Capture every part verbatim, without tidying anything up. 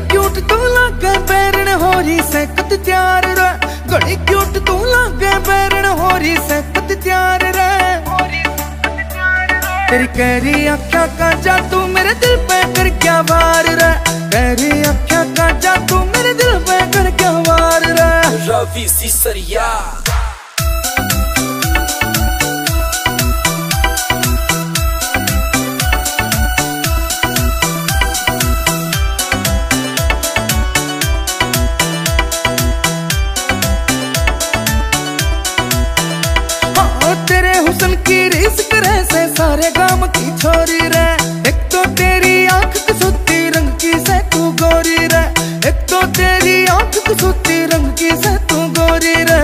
Cute तू लागे बैरन हो रही सकत त्यार रे, घड़ी क्यूट तू लागे बैरन हो रही सकत त्यार रे। तेरी कहरी आँखों का जादू मेरे दिल पे कर क्या वार रे, कहरी आँखों का जादू मेरे दिल पे कर क्या वार रे। रवि सिसरिया तेरे हुस्न की रीस करे से सारे गांव की छोरी रे। एक तो तेरी आंख कसूती रंग की से तू गोरी रे, एक तो तेरी आंख कसूती रंग की से तू गोरी रे।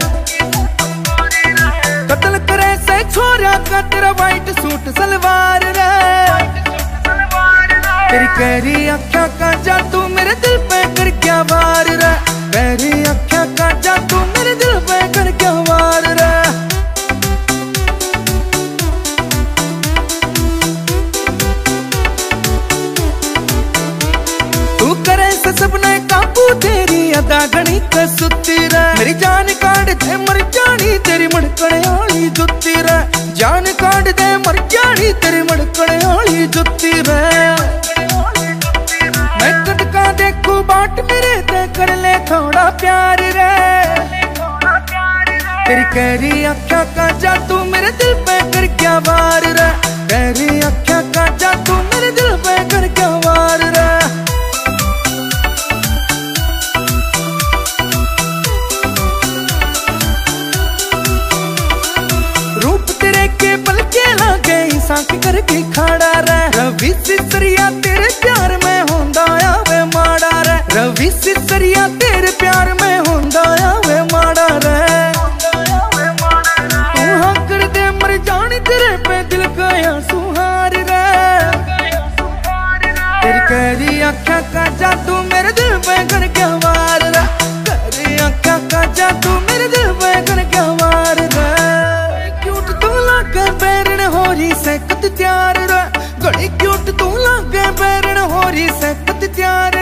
कत्ल करे से छोरा का तेरा वाइट सूट सलवार रे। तेरी कहरी आँखों का जादू मेरे दिल पे कर क्या वार रे, कहरी आँखों का जादू मेरे दिल पे कर क्या वार रे। करे से सबने काबू तेरी अदा घनी कसुती रे। मेरी जान काट दे मर जानी तेरी मड़कने वाली जुत्ती रे, जान काट दे मर जानी तेरी मड़कने वाली जुत्ती रे। मैं कटका देखू बाट मेरे ते कर ले थोड़ा प्यार रे। तेरी कहरी आँखों का जादू मेरे दिल पे कर क्या वार रे, कहरी आँखों का जादू मेरे दिल पे कर क्या वार रे। साख करके खाड़ा रे, रवि सिसरिया तेरे प्यार में होंदा आवे माड़ा रे, रवि सिसरिया तेरे प्यार में होंदा आवे माड़ा रे। तू हाँ कर दे मर जानी तेरे पे दिल गया सुहार रे। तेरी कहरी आँखों का जादू मेरे दिल पे कर क्या वार रे, कहरी आँखों का जादू मेरे दिल पे कर क्या वार रे। क्यूट तू लागे बैरन हो रही सकत त्यार रे, घड़ी क्यूट तू लागे बैरन हो रही सकत त्यार।